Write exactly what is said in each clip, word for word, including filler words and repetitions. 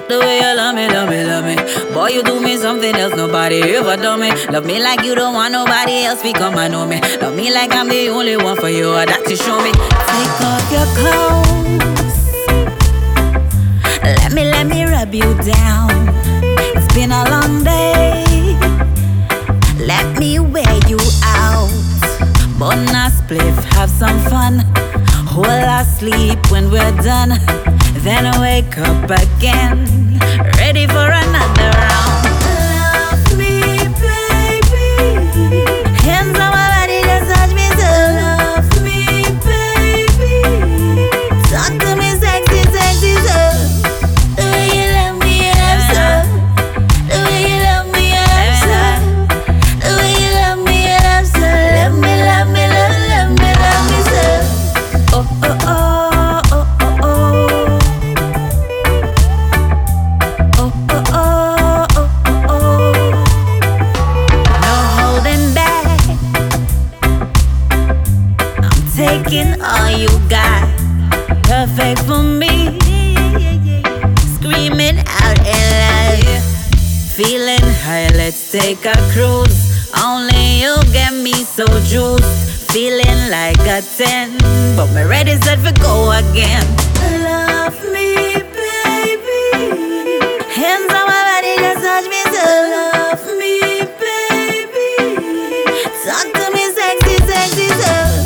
The way you love me, love me, love me. Boy, you do me something else nobody ever done me. Love me like you don't want nobody else become I know me. Love me like I'm the only one for you, that you show me. Take off your clothes. Let me, let me rub you down. It's been a long day. Let me wear you out. Bun a spliff, have some fun. Hold our sleep when we're done. Then I wake up again, ready for another round. Love me, baby. Hands on my body, just touch me too. Love me, baby. Talk to me sexy, sexy too. The way you love me, I'm so. The way you love me, I'm so. The way you love me, I'm so. Love me, love me, love, love me, love me so. Oh, oh, oh. Taking all you got, perfect for me. Screaming out in love, feeling high, let's take a cruise. Only you get me so juiced, feeling like a ten, but me ready set for go again. Love me, baby. Hands on my body, just touch me too. Love me, baby. Talk to me sexy, sexy too.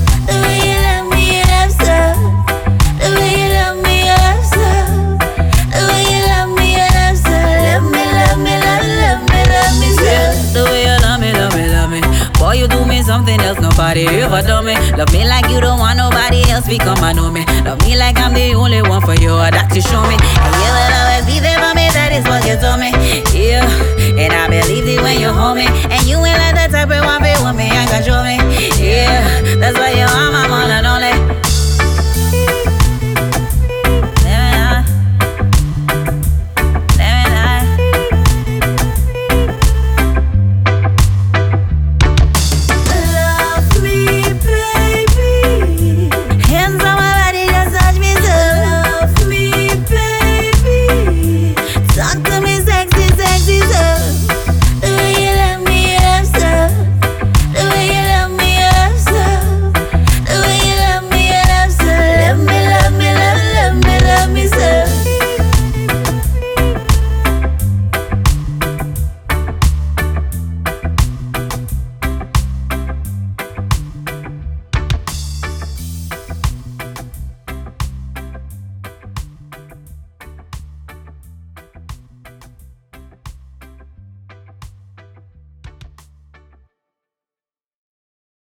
Boy, you do me something else nobody ever done me. Love me like you don't want nobody else become I know me. Love me like I'm the only one for you, that you show me. And you will always be there for me, that is what you told me. Yeah, and I'll be